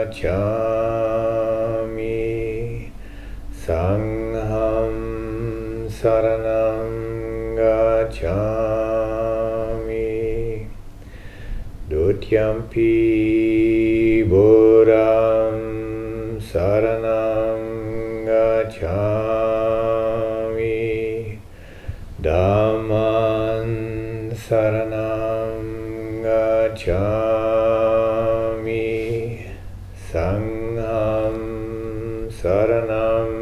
gacchami, sangham saranam gacchami, dutiyampi buddham saranam gacchami, dhamman saranam gacchami, sangham saranam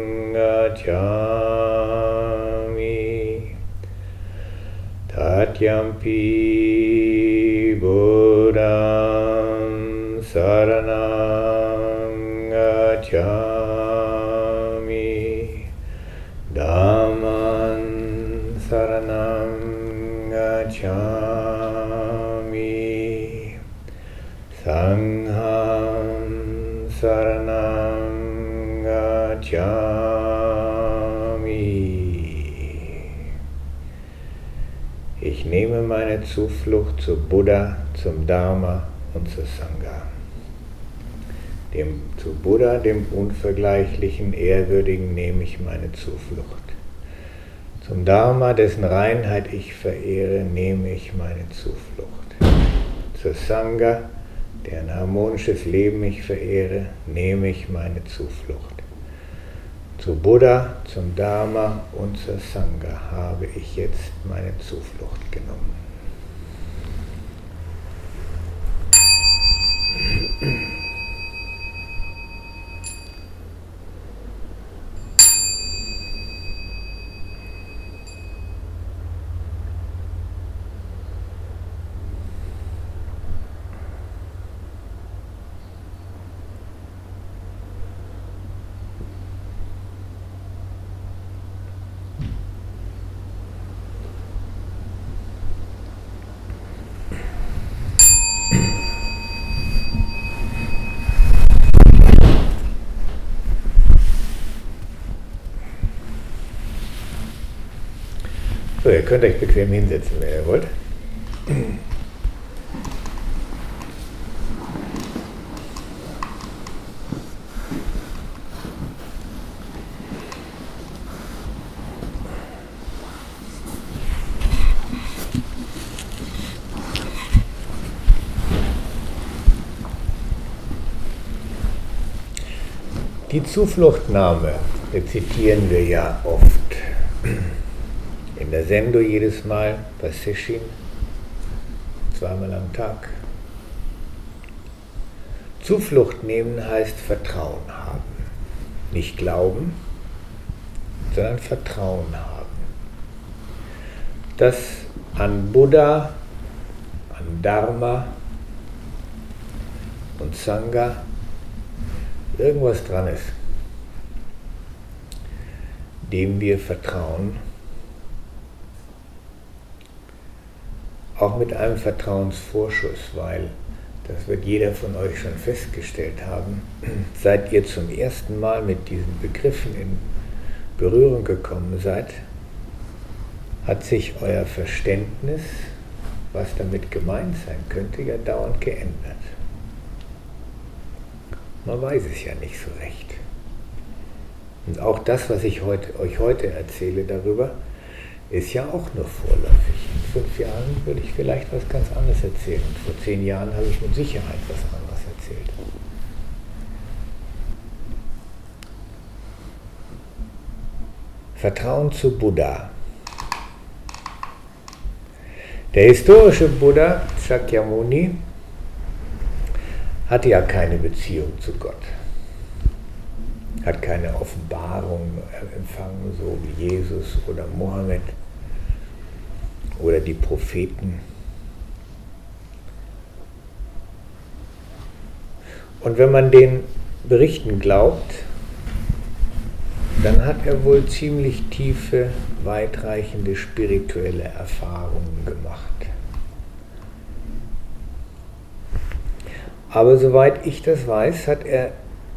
gacchami, tatyampi buddham saranam gacchami, dhamman saranam gacchami, sangham saranam gacchami. Ich nehme meine Zuflucht zu Buddha, zum Dharma und zur Sangha. Zu Buddha, dem Unvergleichlichen, Ehrwürdigen, nehme ich meine Zuflucht. Zum Dharma, dessen Reinheit ich verehre, nehme ich meine Zuflucht. Zur Sangha, deren harmonisches Leben ich verehre, nehme ich meine Zuflucht. Zu Buddha, zum Dharma und zur Sangha habe ich jetzt meine Zuflucht genommen. So, ihr könnt euch bequem hinsetzen, wenn ihr wollt. Die Zufluchtnahme rezitieren wir ja oft. In der Sendo jedes Mal, bei Sesshin, zweimal am Tag. Zuflucht nehmen heißt Vertrauen haben. Nicht glauben, sondern Vertrauen haben. Dass an Buddha, an Dharma und Sangha irgendwas dran ist, dem wir vertrauen, auch mit einem Vertrauensvorschuss, weil, das wird jeder von euch schon festgestellt haben, seit ihr zum ersten Mal mit diesen Begriffen in Berührung gekommen seid, hat sich euer Verständnis, was damit gemeint sein könnte, ja dauernd geändert. Man weiß es ja nicht so recht. Und auch das, was ich euch heute erzähle darüber, ist ja auch nur vorläufig. In 5 Jahren würde ich vielleicht was ganz anderes erzählen. Und vor 10 Jahren habe ich mit Sicherheit was anderes erzählt. Vertrauen zu Buddha. Der historische Buddha, Shakyamuni, hatte ja keine Beziehung zu Gott. Hat keine Offenbarung empfangen, so wie Jesus oder Mohammed oder die Propheten. Und wenn man den Berichten glaubt, dann hat er wohl ziemlich tiefe, weitreichende spirituelle Erfahrungen gemacht. Aber soweit ich das weiß, hat er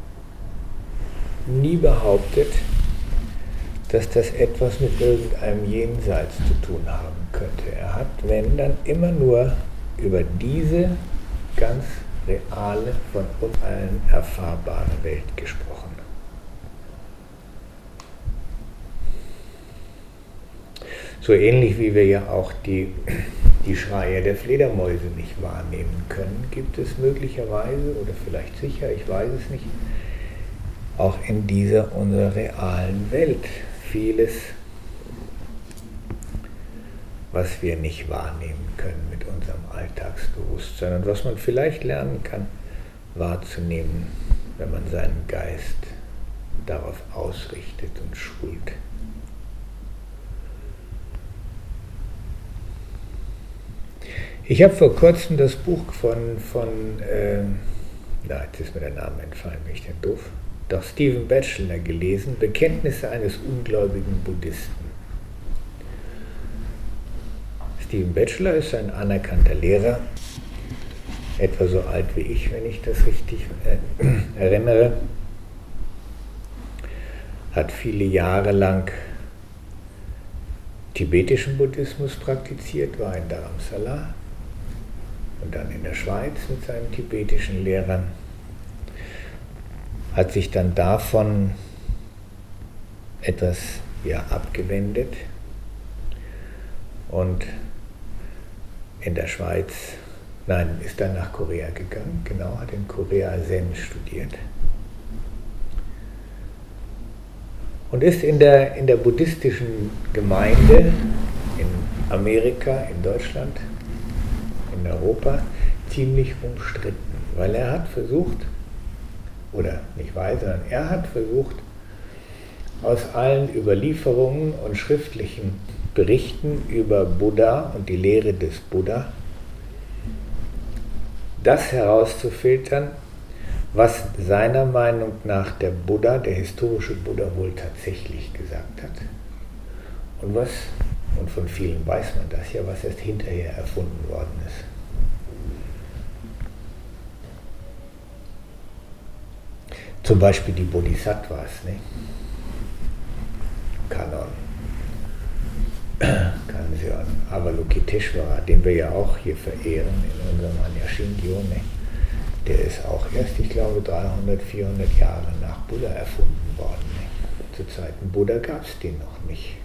nie behauptet, dass das etwas mit irgendeinem Jenseits zu tun haben könnte. Er hat, wenn, dann immer nur über diese ganz reale, von uns allen erfahrbare Welt gesprochen. So ähnlich wie wir ja auch die Schreie der Fledermäuse nicht wahrnehmen können, gibt es möglicherweise, oder vielleicht sicher, ich weiß es nicht, auch in dieser unserer realen Welt vieles, was wir nicht wahrnehmen können mit unserem Alltagsbewusstsein und was man vielleicht lernen kann wahrzunehmen, wenn man seinen Geist darauf ausrichtet und schult. Ich habe vor kurzem das Buch jetzt ist mir der Name entfallen, bin ich denn doof? Doch Stephen Batchelor gelesen, Bekenntnisse eines ungläubigen Buddhisten. Stephen Batchelor ist ein anerkannter Lehrer, etwa so alt wie ich, wenn ich das richtig erinnere, hat viele Jahre lang tibetischen Buddhismus praktiziert, war in Dharamsala und dann in der Schweiz mit seinen tibetischen Lehrern, hat sich dann davon etwas abgewendet und in der Schweiz, ist dann nach Korea gegangen, genau, hat in Korea Zen studiert und ist in der buddhistischen Gemeinde in Amerika, in Deutschland, in Europa ziemlich umstritten, weil er hat versucht, aus allen Überlieferungen und schriftlichen Berichten über Buddha und die Lehre des Buddha das herauszufiltern, was seiner Meinung nach der historische Buddha wohl tatsächlich gesagt hat. Und von vielen weiß man das ja, was erst hinterher erfunden worden ist. Zum Beispiel die Bodhisattvas, ne? Kanzeon, Avalokiteshvara, den wir ja auch hier verehren in unserem Anyashingyo, ne? Der ist auch erst, ich glaube, 300, 400 Jahre nach Buddha erfunden worden. Ne? Zu Zeiten Buddha gab es den noch nicht.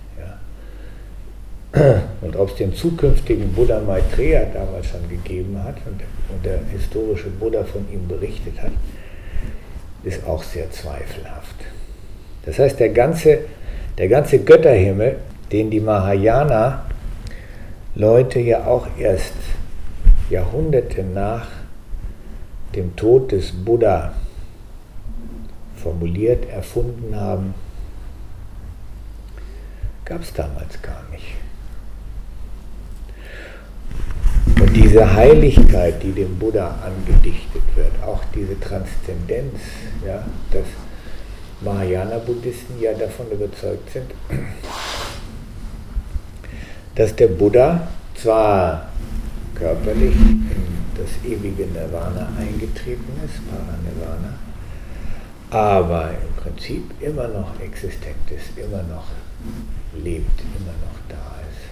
Ja? Und ob es den zukünftigen Buddha Maitreya damals schon gegeben hat und der historische Buddha von ihm berichtet hat, ist auch sehr zweifelhaft. Das heißt, der ganze Götterhimmel, den die Mahayana-Leute ja auch erst Jahrhunderte nach dem Tod des Buddha formuliert, erfunden haben, gab es damals gar nicht. Und diese Heiligkeit, die dem Buddha angedichtet wird, auch diese Transzendenz, ja, dass Mahayana-Buddhisten ja davon überzeugt sind, dass der Buddha zwar körperlich in das ewige Nirvana eingetreten ist, Paranirvana, aber im Prinzip immer noch existent ist, immer noch lebt, immer noch da ist.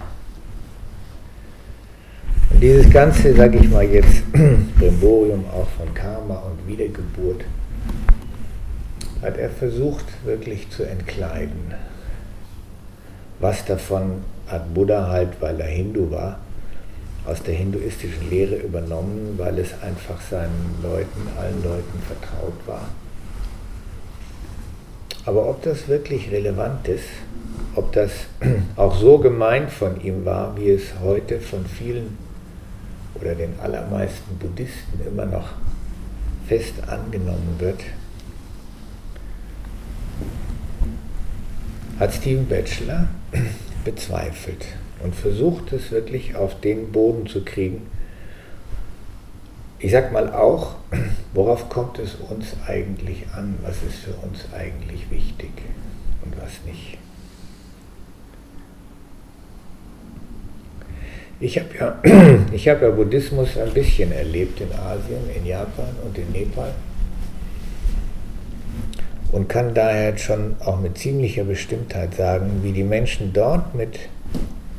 Und dieses ganze, sage ich mal jetzt, Brimborium auch von Karma und Wiedergeburt, hat er versucht wirklich zu entkleiden. Was davon hat Buddha halt, weil er Hindu war, aus der hinduistischen Lehre übernommen, weil es einfach allen Leuten vertraut war. Aber ob das wirklich relevant ist, ob das auch so gemeint von ihm war, wie es heute von vielen oder den allermeisten Buddhisten immer noch fest angenommen wird, hat Stephen Batchelor bezweifelt und versucht es wirklich auf den Boden zu kriegen. Ich sag mal auch, worauf kommt es uns eigentlich an? Was ist für uns eigentlich wichtig und was nicht? Ich habe ja Buddhismus ein bisschen erlebt in Asien, in Japan und in Nepal und kann daher schon auch mit ziemlicher Bestimmtheit sagen, wie die Menschen dort mit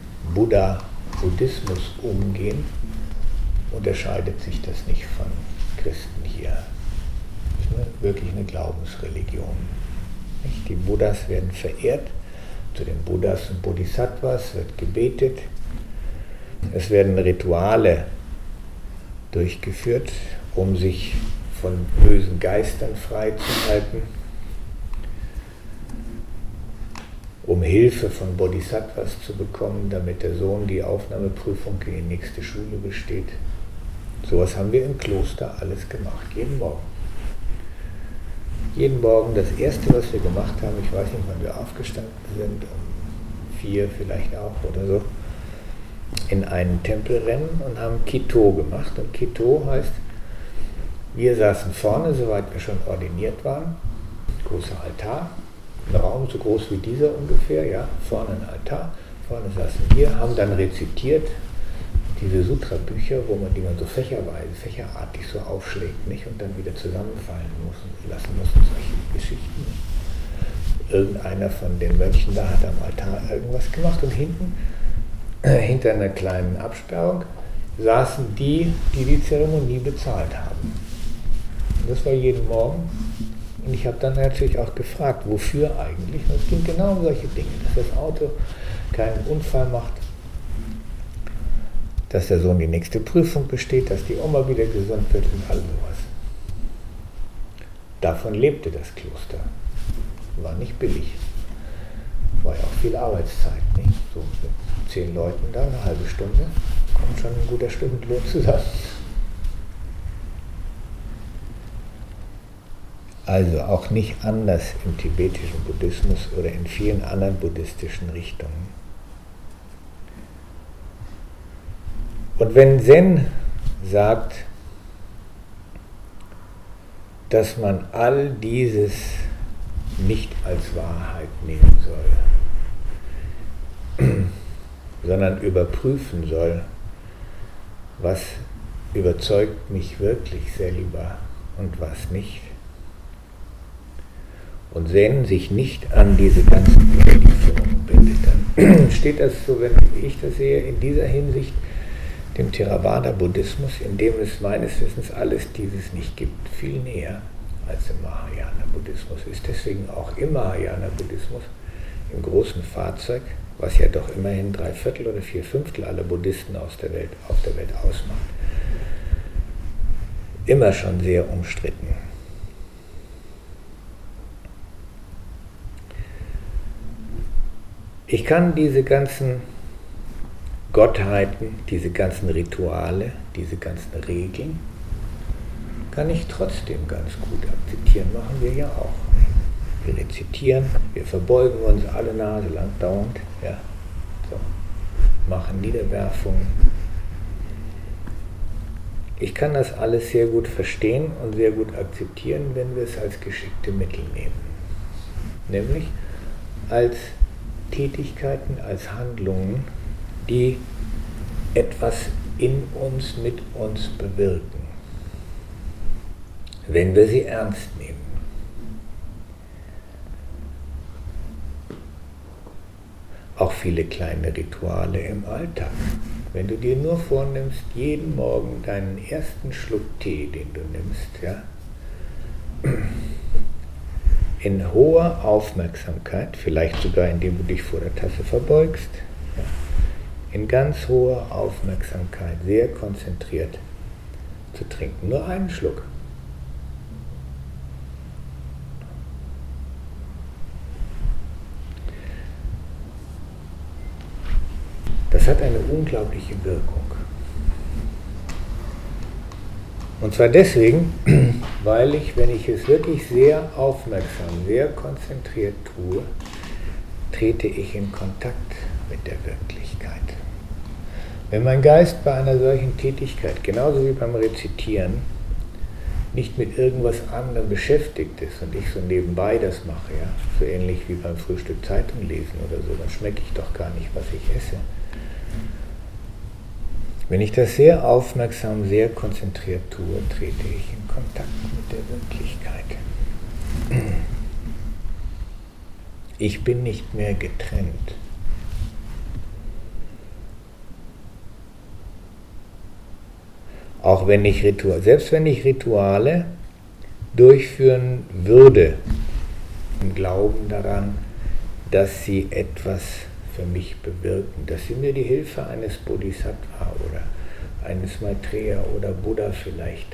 Buddhismus umgehen, unterscheidet sich das nicht von Christen hier. Das ist wirklich eine Glaubensreligion. Die Buddhas werden verehrt, zu den Buddhas und Bodhisattvas wird gebetet. Es werden Rituale durchgeführt, um sich von bösen Geistern freizuhalten, um Hilfe von Bodhisattvas zu bekommen, damit der Sohn die Aufnahmeprüfung in die nächste Schule besteht. Sowas haben wir im Kloster alles gemacht, jeden Morgen. Jeden Morgen das Erste, was wir gemacht haben, ich weiß nicht, wann wir aufgestanden sind, um 4 vielleicht auch oder so, in einen Tempel rennen und haben Kito gemacht. Und Kito heißt, wir saßen vorne, soweit wir schon ordiniert waren, großer Altar, ein Raum so groß wie dieser ungefähr, ja, vorne ein Altar, vorne saßen wir, haben dann rezitiert, diese Sutra-Bücher, die man so fächerartig so aufschlägt, nicht? Und dann wieder zusammenfallen lassen muss, solche Geschichten. Irgendeiner von den Mönchen da hat am Altar irgendwas gemacht und hinten, hinter einer kleinen Absperrung, saßen die Zeremonie bezahlt haben. Und das war jeden Morgen. Und ich habe dann natürlich auch gefragt, wofür eigentlich? Und es ging genau um solche Dinge, dass das Auto keinen Unfall macht, dass der Sohn die nächste Prüfung besteht, dass die Oma wieder gesund wird und all sowas. Davon lebte das Kloster. War nicht billig. War ja auch viel Arbeitszeit, nicht? So mit 10 Leuten da, eine halbe Stunde, kommt schon ein guter Stundenlohn zusammen. Also auch nicht anders im tibetischen Buddhismus oder in vielen anderen buddhistischen Richtungen. Und wenn Zen sagt, dass man all dieses nicht als Wahrheit nehmen soll, sondern überprüfen soll, was überzeugt mich wirklich selber und was nicht. Und Zen sich nicht an diese ganzen Überlieferungen bindet, dann steht das so, wenn ich das sehe, in dieser Hinsicht dem Theravada-Buddhismus, in dem es meines Wissens alles dieses nicht gibt, viel näher als im Mahayana-Buddhismus ist. Deswegen auch im Mahayana-Buddhismus, im großen Fahrzeug, was ja doch immerhin 3/4 oder 4/5 aller Buddhisten auf der Welt ausmacht, immer schon sehr umstritten. Ich kann diese ganzen Gottheiten, diese ganzen Rituale, diese ganzen Regeln, kann ich trotzdem ganz gut akzeptieren, machen wir ja auch. Wir rezitieren, wir verbeugen uns alle Nase lang dauernd, ja, so, machen Niederwerfungen. Ich kann das alles sehr gut verstehen und sehr gut akzeptieren, wenn wir es als geschickte Mittel nehmen. Nämlich als Tätigkeiten, als Handlungen, die etwas in uns, mit uns bewirken, wenn wir sie ernst nehmen. Auch viele kleine Rituale im Alltag. Wenn du dir nur vornimmst, jeden Morgen deinen ersten Schluck Tee, den du nimmst, ja, in hoher Aufmerksamkeit, vielleicht sogar indem du dich vor der Tasse verbeugst, ja, in ganz hoher Aufmerksamkeit, sehr konzentriert zu trinken. Nur einen Schluck. Das hat eine unglaubliche Wirkung. Und zwar deswegen, weil ich, wenn ich es wirklich sehr aufmerksam, sehr konzentriert tue, trete ich in Kontakt mit der Wirklichkeit. Wenn mein Geist bei einer solchen Tätigkeit, genauso wie beim Rezitieren, nicht mit irgendwas anderem beschäftigt ist und ich so nebenbei das mache, ja, so ähnlich wie beim Frühstück Zeitung lesen oder so, dann schmecke ich doch gar nicht, was ich esse. Wenn ich das sehr aufmerksam, sehr konzentriert tue, trete ich in Kontakt mit der Wirklichkeit. Ich bin nicht mehr getrennt. Auch wenn ich selbst wenn ich Rituale durchführen würde, im Glauben daran, dass sie etwas für mich bewirken, dass sie mir die Hilfe eines Bodhisattva oder eines Maitreya oder Buddha vielleicht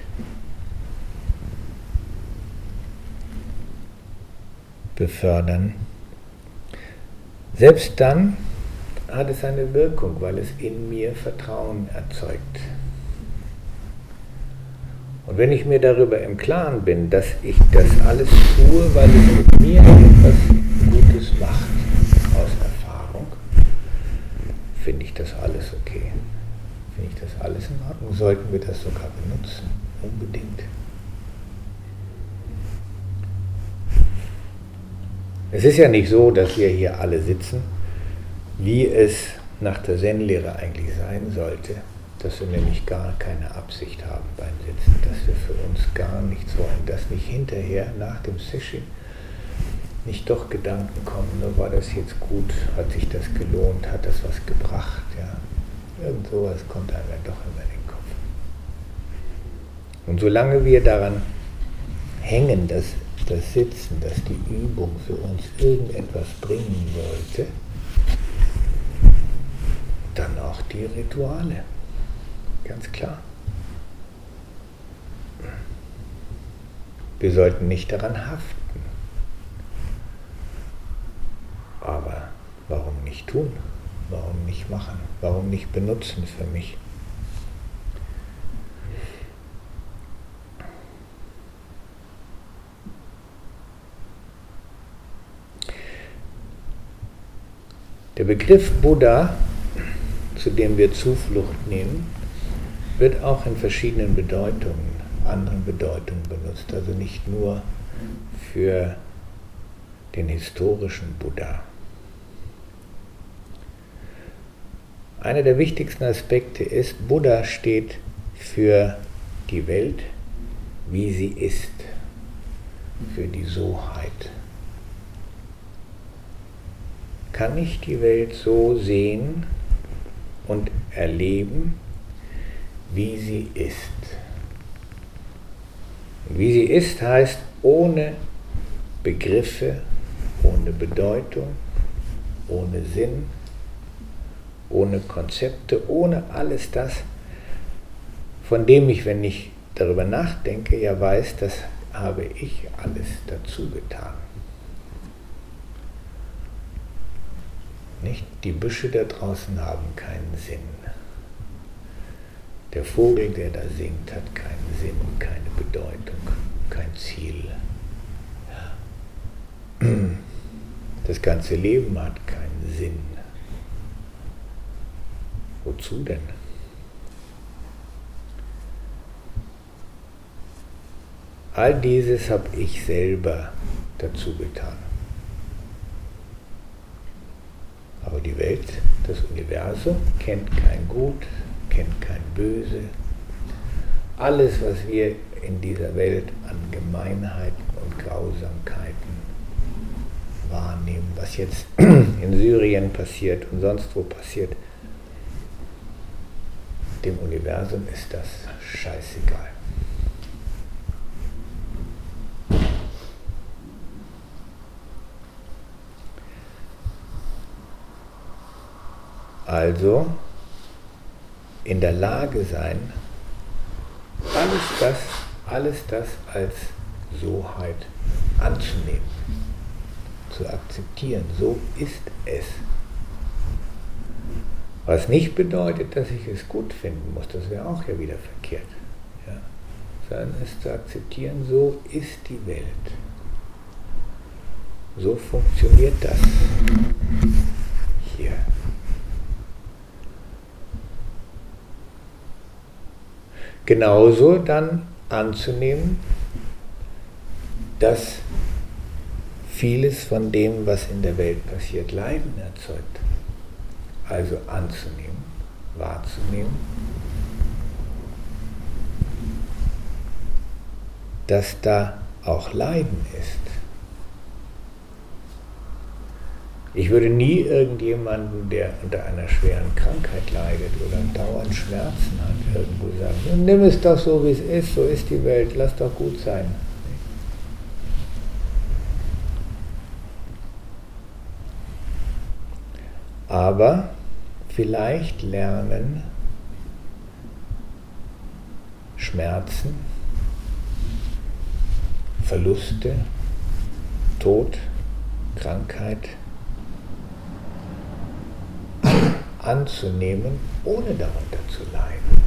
befördern. Selbst dann hat es eine Wirkung, weil es in mir Vertrauen erzeugt. Und wenn ich mir darüber im Klaren bin, dass ich das alles tue, weil es mit mir etwas Gutes macht, aus Erfahrung, finde ich das alles okay. Finde ich das alles in Ordnung? Sollten wir das sogar benutzen? Unbedingt. Es ist ja nicht so, dass wir hier alle sitzen, wie es nach der Zen-Lehre eigentlich sein sollte, dass wir nämlich gar keine Absicht haben beim Sitzen, dass wir für uns gar nichts wollen, dass nicht hinterher, nach dem Sesshin, nicht doch Gedanken kommen, nur war das jetzt gut, hat sich das gelohnt, hat das was gebracht, ja. Irgend sowas kommt einem ja doch immer in den Kopf. Und solange wir daran hängen, dass das Sitzen, dass die Übung für uns irgendetwas bringen sollte, dann auch die Rituale. Ganz klar. Wir sollten nicht daran haften. Aber warum nicht tun? Warum nicht machen? Warum nicht benutzen für mich? Der Begriff Buddha, zu dem wir Zuflucht nehmen, wird auch in verschiedenen Bedeutungen, anderen Bedeutungen benutzt, also nicht nur für den historischen Buddha. Einer der wichtigsten Aspekte ist, Buddha steht für die Welt, wie sie ist, für die Soheit. Kann ich die Welt so sehen und erleben, wie sie ist? Und wie sie ist heißt ohne Begriffe, ohne Bedeutung, ohne Sinn, ohne Konzepte, ohne alles das, von dem ich, wenn ich darüber nachdenke, ja weiß, das habe ich alles dazu getan. Nicht? Die Büsche da draußen haben keinen Sinn. Der Vogel, der da singt, hat keinen Sinn, keine Bedeutung, kein Ziel. Das ganze Leben hat keinen Sinn. Wozu denn? All dieses habe ich selber dazu getan. Aber die Welt, das Universum, kennt kein Gut, kennt kein Böse. Alles, was wir in dieser Welt an Gemeinheiten und Grausamkeiten wahrnehmen, was jetzt in Syrien passiert und sonst wo passiert, dem Universum ist das scheißegal. Also in der Lage sein, alles das als Soheit anzunehmen, zu akzeptieren. So ist es. Was nicht bedeutet, dass ich es gut finden muss, das wäre auch ja wieder verkehrt. Ja? Sondern es zu akzeptieren, so ist die Welt. So funktioniert das hier. Genauso dann anzunehmen, dass vieles von dem, was in der Welt passiert, Leiden erzeugt. Also anzunehmen, wahrzunehmen, dass da auch Leiden ist. Ich würde nie irgendjemanden, der unter einer schweren Krankheit leidet oder dauernd Schmerzen hat, irgendwo sagen, nimm es doch so, wie es ist, so ist die Welt, lass doch gut sein. Aber vielleicht lernen Schmerzen, Verluste, Tod, Krankheit anzunehmen, ohne darunter zu leiden.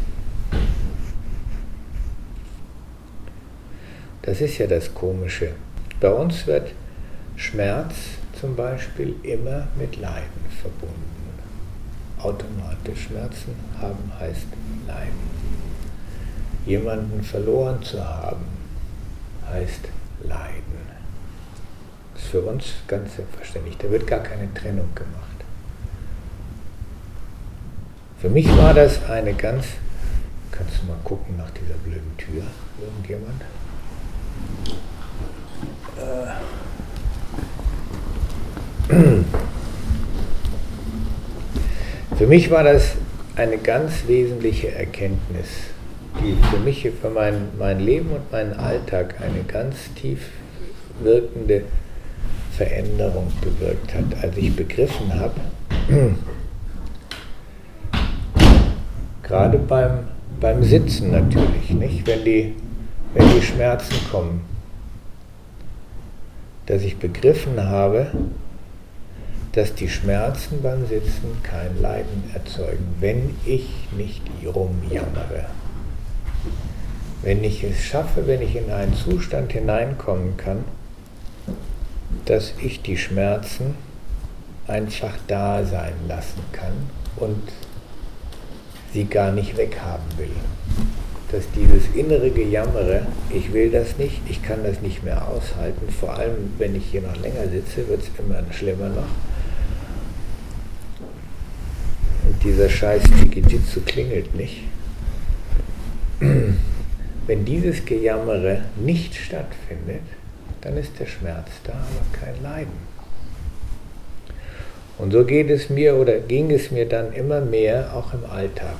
Das ist ja das Komische. Bei uns wird Schmerz zum Beispiel immer mit Leiden verbunden. Automatisch Schmerzen haben heißt Leiden. Jemanden verloren zu haben heißt Leiden. Das ist für uns ganz selbstverständlich. Da wird gar keine Trennung gemacht. Für mich war das eine ganz... Kannst du mal gucken nach dieser blöden Tür? Irgendjemand? Für mich war das eine ganz wesentliche Erkenntnis, die für mich, für mein Leben und meinen Alltag eine ganz tief wirkende Veränderung bewirkt hat, als ich begriffen habe, gerade beim Sitzen natürlich, nicht? Wenn die Schmerzen kommen, dass ich begriffen habe, dass die Schmerzen beim Sitzen kein Leiden erzeugen, wenn ich nicht rumjammere. Wenn ich es schaffe, wenn ich in einen Zustand hineinkommen kann, dass ich die Schmerzen einfach da sein lassen kann und sie gar nicht weghaben will. Dass dieses innere Gejammere, ich will das nicht, ich kann das nicht mehr aushalten, vor allem wenn ich hier noch länger sitze, wird es immer schlimmer noch. Und dieser scheiß Jitsu klingelt nicht. Wenn dieses Gejammere nicht stattfindet, dann ist der Schmerz da, aber kein Leiden. Und so geht es mir oder ging es mir dann immer mehr auch im Alltag.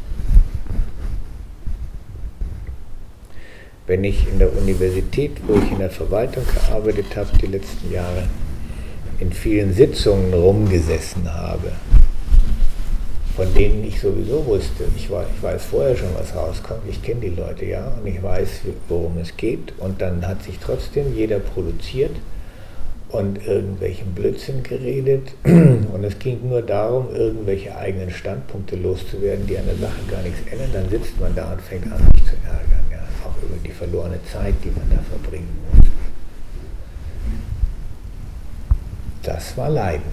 Wenn ich in der Universität, wo ich in der Verwaltung gearbeitet habe, die letzten Jahre, in vielen Sitzungen rumgesessen habe, von denen ich sowieso wusste, ich weiß vorher schon, was rauskommt, ich kenne die Leute ja und ich weiß, worum es geht, und dann hat sich trotzdem jeder produziert und irgendwelchen Blödsinn geredet und es ging nur darum, irgendwelche eigenen Standpunkte loszuwerden, die an der Sache gar nichts ändern. Dann sitzt man da und fängt an, sich zu ärgern, ja, auch über die verlorene Zeit, die man da verbringen muss. Das war Leiden.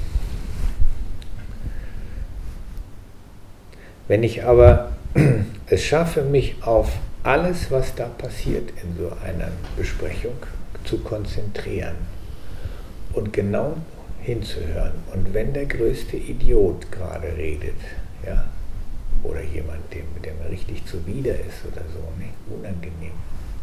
Wenn ich aber es schaffe, mich auf alles, was da passiert in so einer Besprechung, zu konzentrieren und genau hinzuhören. Und wenn der größte Idiot gerade redet, ja, oder jemand, der mir richtig zuwider ist oder so, nicht? Unangenehm,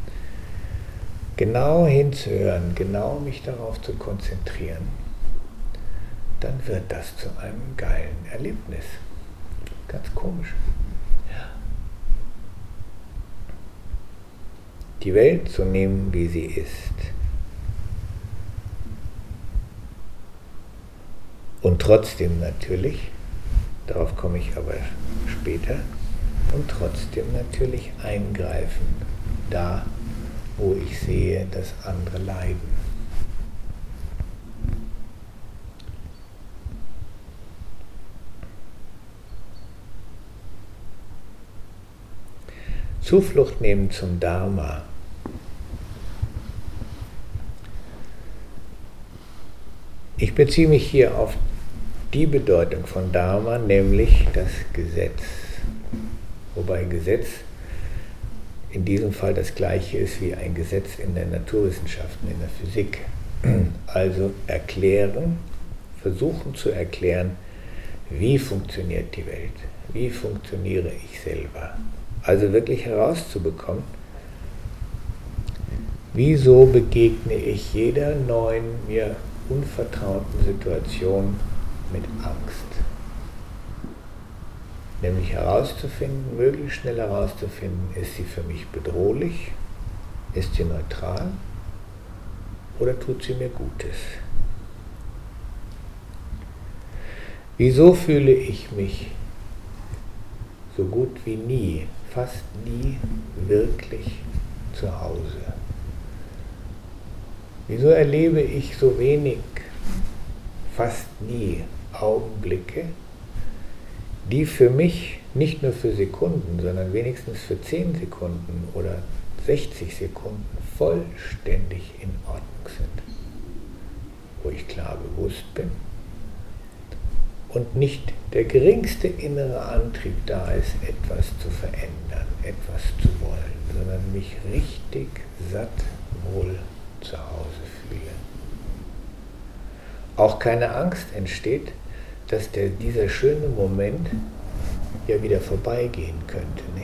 genau hinzuhören, genau mich darauf zu konzentrieren, dann wird das zu einem geilen Erlebnis. Ganz komisch. Ja. Die Welt zu nehmen, wie sie ist. Und trotzdem natürlich, darauf komme ich aber später, und trotzdem natürlich eingreifen, da wo ich sehe, dass andere leiden. Zuflucht nehmen zum Dharma. Ich beziehe mich hier auf die Bedeutung von Dharma, nämlich das Gesetz. Wobei Gesetz in diesem Fall das gleiche ist wie ein Gesetz in den Naturwissenschaften, in der Physik. Also erklären, versuchen zu erklären, wie funktioniert die Welt, wie funktioniere ich selber. Also wirklich herauszubekommen, wieso begegne ich jeder neuen, mir unvertrauten Situation mit Angst. Nämlich herauszufinden, möglichst schnell herauszufinden, ist sie für mich bedrohlich, ist sie neutral oder tut sie mir Gutes? Wieso fühle ich mich so gut wie nie, fast nie wirklich zu Hause? Wieso erlebe ich so wenig, fast nie Augenblicke, die für mich nicht nur für Sekunden, sondern wenigstens für 10 Sekunden oder 60 Sekunden vollständig in Ordnung sind, wo ich klar bewusst bin und nicht der geringste innere Antrieb da ist, etwas zu verändern, etwas zu wollen, sondern mich richtig satt wohl zu Hause fühle. Auch keine Angst entsteht, dass dieser schöne Moment ja wieder vorbeigehen könnte. Ne?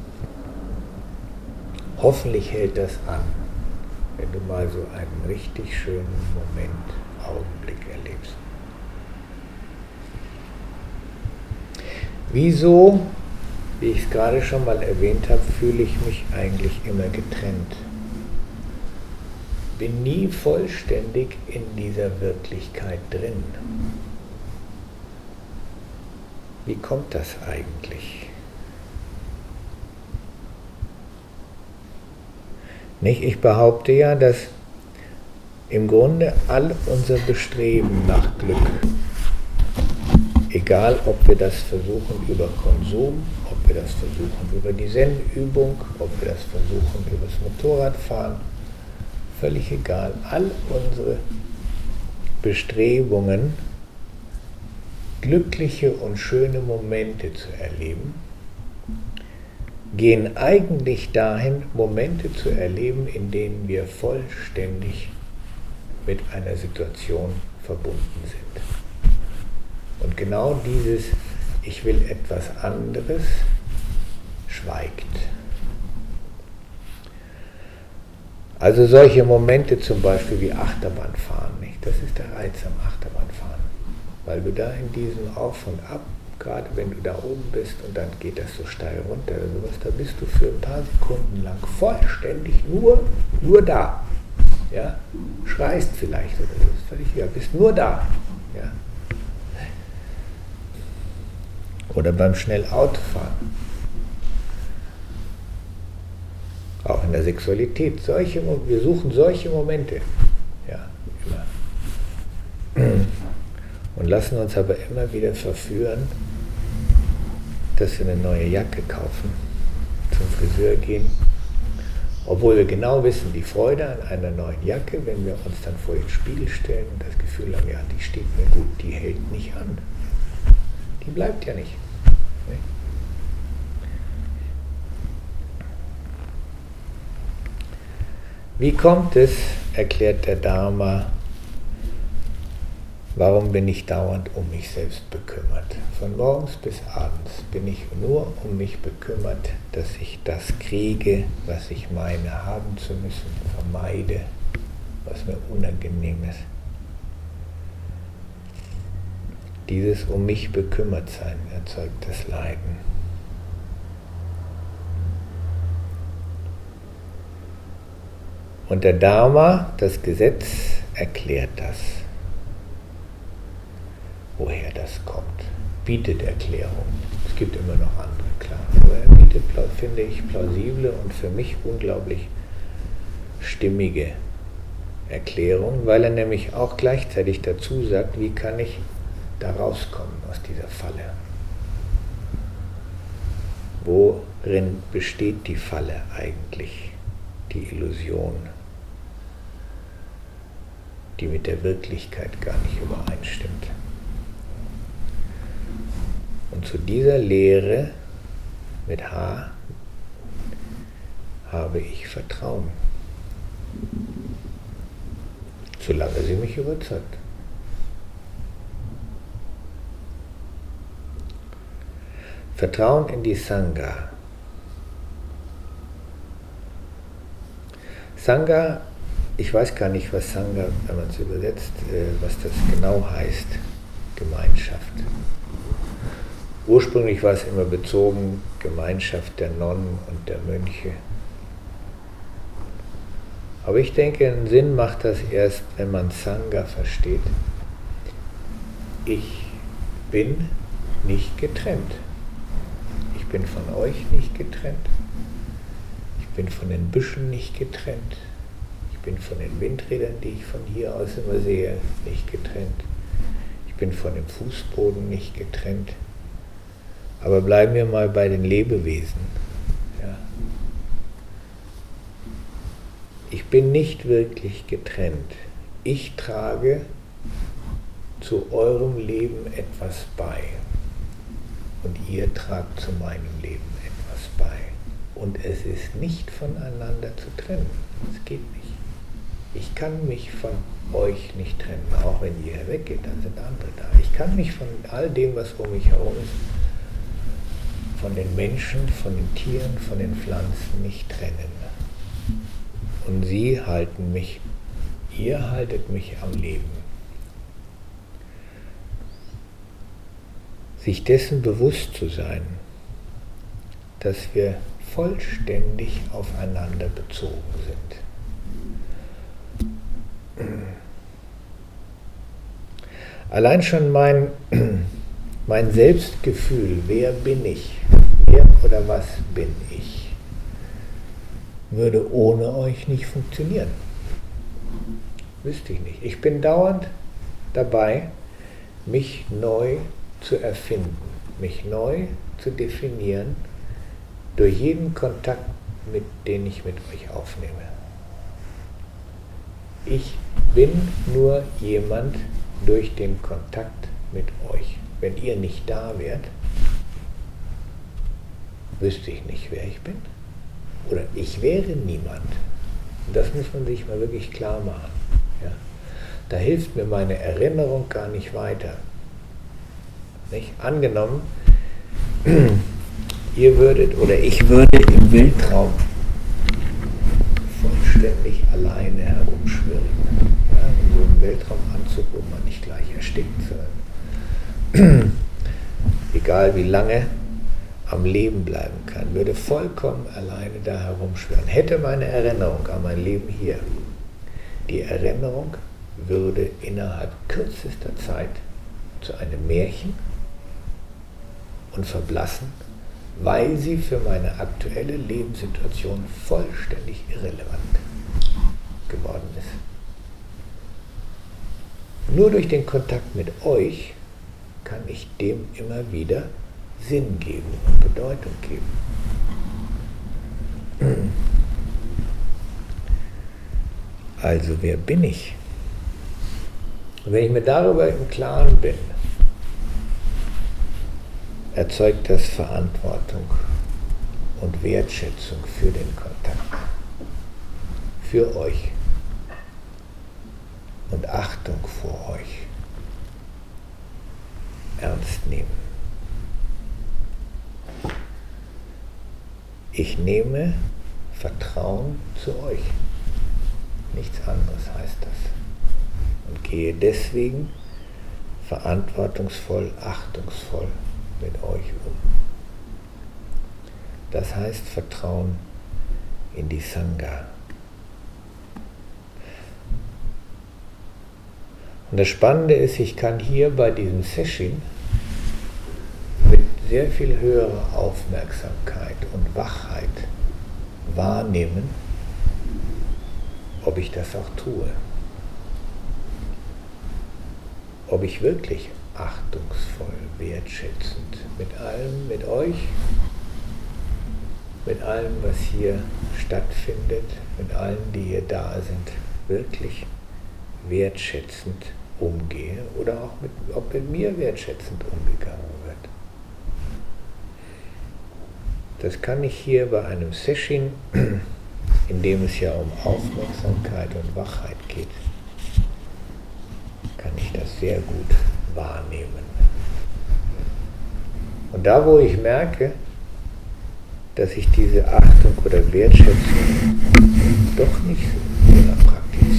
Hoffentlich hält das an, wenn du mal so einen richtig schönen Moment, Augenblick erlebst. Wieso, wie ich es gerade schon mal erwähnt habe, fühle ich mich eigentlich immer getrennt? Bin nie vollständig in dieser Wirklichkeit drin. Wie kommt das eigentlich? Nicht? Ich behaupte ja, dass im Grunde all unser Bestreben nach Glück, egal ob wir das versuchen über Konsum, ob wir das versuchen über die Zen-Übung, ob wir das versuchen über das Motorradfahren, völlig egal, all unsere Bestrebungen, glückliche und schöne Momente zu erleben, gehen eigentlich dahin, Momente zu erleben, in denen wir vollständig mit einer Situation verbunden sind. Und genau dieses Ich will etwas anderes schweigt. Also solche Momente zum Beispiel wie Achterbahnfahren, nicht? Das ist der Reiz am Achterbahnfahren. Weil du da in diesem Auf und Ab, gerade wenn du da oben bist und dann geht das so steil runter oder sowas, da bist du für ein paar Sekunden lang vollständig nur da. Ja? Schreist vielleicht oder so, ist völlig egal, bist nur da. Ja? Oder beim Schnellautofahren. Auch in der Sexualität. Wir suchen solche Momente. Ja, immer. Und lassen uns aber immer wieder verführen, dass wir eine neue Jacke kaufen, zum Friseur gehen, obwohl wir genau wissen, die Freude an einer neuen Jacke, wenn wir uns dann vor den Spiegel stellen und das Gefühl haben, ja, die steht mir gut, die hält nicht an. Die bleibt ja nicht. Ne? Wie kommt es, erklärt der Dharma, warum bin ich dauernd um mich selbst bekümmert? Von morgens bis abends bin ich nur um mich bekümmert, dass ich das kriege, was ich meine haben zu müssen, vermeide, was mir unangenehm ist. Dieses um mich bekümmert sein erzeugt das Leiden. Und der Dharma, das Gesetz, erklärt das. Woher das kommt. Bietet Erklärung. Es gibt immer noch andere, klar. Aber er bietet, finde ich, plausible und für mich unglaublich stimmige Erklärung, weil er nämlich auch gleichzeitig dazu sagt, wie kann ich da rauskommen aus dieser Falle. Worin besteht die Falle eigentlich, die Illusion, die mit der Wirklichkeit gar nicht übereinstimmt? Und zu dieser Lehre mit H habe ich Vertrauen, solange sie mich überzeugt. Vertrauen in die Sangha. Sangha Ich weiß gar nicht, was Sangha, wenn man es übersetzt, was das genau heißt, Gemeinschaft. Ursprünglich war es immer bezogen, Gemeinschaft der Nonnen und der Mönche. Aber ich denke, einen Sinn macht das erst, wenn man Sangha versteht. Ich bin nicht getrennt. Ich bin von euch nicht getrennt. Ich bin von den Büschen nicht getrennt. Ich bin von den Windrädern, die ich von hier aus immer sehe, nicht getrennt. Ich bin von dem Fußboden nicht getrennt. Aber bleiben wir mal bei den Lebewesen. Ja. Ich bin nicht wirklich getrennt. Ich trage zu eurem Leben etwas bei. Und ihr tragt zu meinem Leben etwas bei. Und es ist nicht voneinander zu trennen. Es geht nicht. Ich kann mich von euch nicht trennen, auch wenn ihr weggeht, dann sind andere da. Ich kann mich von all dem, was um mich herum ist, von den Menschen, von den Tieren, von den Pflanzen nicht trennen. Und sie halten mich, ihr haltet mich am Leben. Sich dessen bewusst zu sein, dass wir vollständig aufeinander bezogen sind. Allein schon mein Selbstgefühl, wer bin ich, wer oder was bin ich, würde ohne euch nicht funktionieren. Wüsste ich nicht. Ich bin dauernd dabei, mich neu zu erfinden, mich neu zu definieren, durch jeden Kontakt, den ich mit euch aufnehme. Ich bin nur jemand durch den Kontakt mit euch. Wenn ihr nicht da wärt, wüsste ich nicht, wer ich bin. Oder ich wäre niemand. Und das muss man sich mal wirklich klar machen. Ja? Da hilft mir meine Erinnerung gar nicht weiter. Nicht? Angenommen, ihr würdet oder ich würde im Weltraum vollständig alleine herumschwirren. Ja, in so einem Weltraumanzug, wo man nicht gleich erstickt, sondern egal wie lange am Leben bleiben kann, würde vollkommen alleine da herumschwirren. Hätte meine Erinnerung an mein Leben hier, die Erinnerung würde innerhalb kürzester Zeit zu einem Märchen und verblassen, weil sie für meine aktuelle Lebenssituation vollständig irrelevant geworden ist. Nur durch den Kontakt mit euch kann ich dem immer wieder Sinn geben und Bedeutung geben. Also, wer bin ich? Und wenn ich mir darüber im Klaren bin, erzeugt das Verantwortung und Wertschätzung für den Kontakt, für euch und Achtung vor euch. Ernst nehmen. Ich nehme Vertrauen zu euch. Nichts anderes heißt das. Und gehe deswegen verantwortungsvoll, achtungsvoll mit euch um. Das heißt Vertrauen in die Sangha. Und das Spannende ist, ich kann hier bei diesem Sesshin mit sehr viel höherer Aufmerksamkeit und Wachheit wahrnehmen, ob ich das auch tue. Ob ich wirklich achtungsvoll, wertschätzend mit allem, mit euch, mit allem, was hier stattfindet, mit allen, die hier da sind, wirklich wertschätzend umgehe oder auch ob mit mir wertschätzend umgegangen wird. Das kann ich hier bei einem Sesshin, in dem es ja um Aufmerksamkeit und Wachheit geht, kann ich das sehr gut wahrnehmen. Und da, wo ich merke, dass ich diese Achtung oder Wertschätzung doch nicht so praktiziere,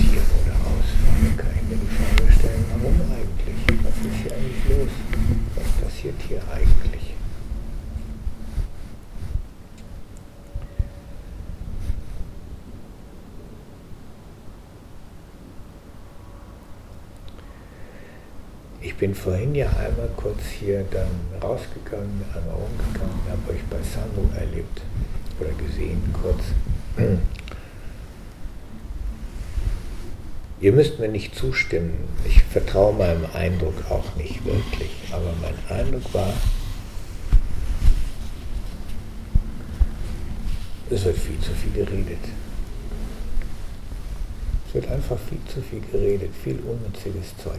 Ich bin vorhin ja einmal kurz hier dann rausgegangen, einmal rumgegangen, habe euch bei Samu erlebt oder gesehen kurz. Ihr müsst mir nicht zustimmen, ich vertraue meinem Eindruck auch nicht wirklich, aber mein Eindruck war, es wird viel zu viel geredet. Es wird einfach viel zu viel geredet, viel unnütziges Zeug.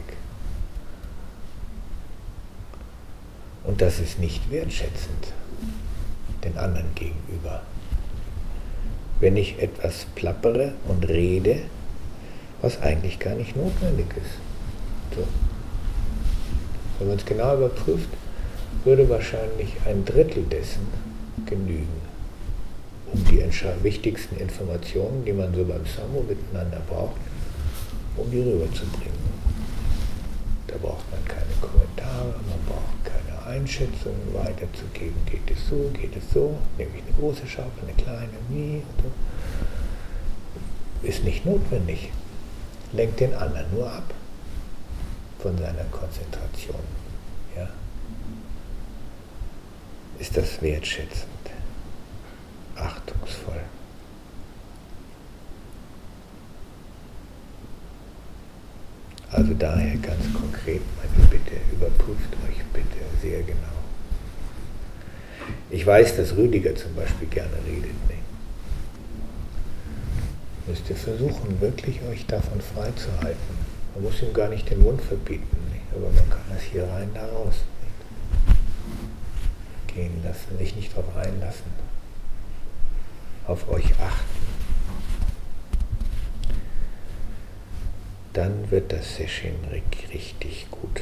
Und das ist nicht wertschätzend den anderen gegenüber. Wenn ich etwas plappere und rede, was eigentlich gar nicht notwendig ist. So. Wenn man es genau überprüft, würde wahrscheinlich ein Drittel dessen genügen, um die wichtigsten Informationen, die man so beim Samu miteinander braucht, um die rüberzubringen. Da braucht man keine Kommentare, man braucht keine Einschätzungen weiterzugeben. Geht es so, nehme ich eine große Schaufel, eine kleine, wie und so. Ist nicht notwendig. Lenkt den anderen nur ab von seiner Konzentration. Ja? Ist das wertschätzend, achtungsvoll? Also daher ganz konkret meine Bitte, überprüft euch bitte sehr genau. Ich weiß, dass Rüdiger zum Beispiel gerne redet. Ne? Müsst ihr versuchen, wirklich euch davon freizuhalten. Man muss ihm gar nicht den Mund verbieten, nicht? Aber man kann das hier rein, da raus. Nicht? Gehen lassen, sich nicht darauf einlassen. Auf euch achten. Dann wird das Session richtig gut.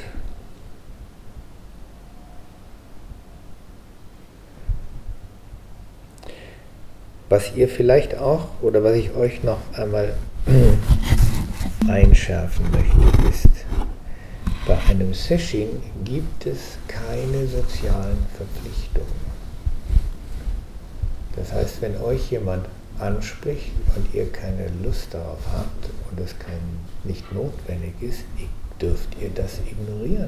Was ihr vielleicht auch, oder was ich euch noch einmal einschärfen möchte, ist, bei einem Session gibt es keine sozialen Verpflichtungen. Das heißt, wenn euch jemand anspricht und ihr keine Lust darauf habt und es nicht notwendig ist, dürft ihr das ignorieren.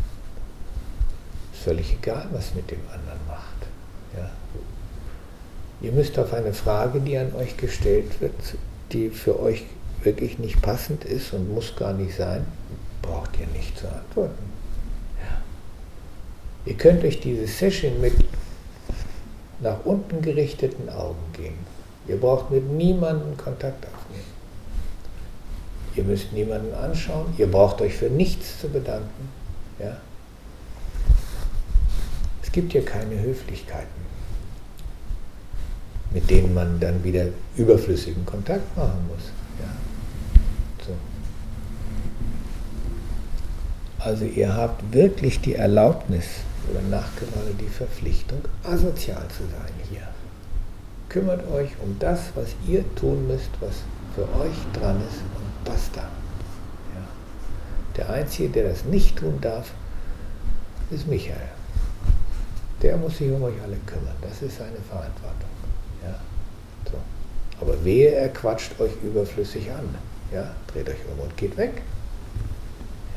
Ist völlig egal, was mit dem anderen macht. Ja? Ihr müsst auf eine Frage, die an euch gestellt wird, die für euch wirklich nicht passend ist und muss gar nicht sein, braucht ihr nicht zu antworten. Ja. Ihr könnt durch diese Session mit nach unten gerichteten Augen gehen. Ihr braucht mit niemandem Kontakt aufnehmen. Ihr müsst niemanden anschauen, ihr braucht euch für nichts zu bedanken. Ja? Es gibt hier keine Höflichkeiten, mit denen man dann wieder überflüssigen Kontakt machen muss. Ja. So. Also ihr habt wirklich die Erlaubnis oder nachgerade die Verpflichtung, asozial zu sein hier. Kümmert euch um das, was ihr tun müsst, was für euch dran ist und basta. Ja. Der Einzige, der das nicht tun darf, ist Michael. Der muss sich um euch alle kümmern. Das ist seine Verantwortung. Ja? So. Aber wehe, er quatscht euch überflüssig an. Ja? Dreht euch um und geht weg.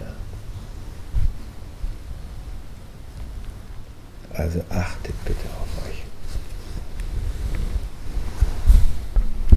Ja? Also achtet bitte auf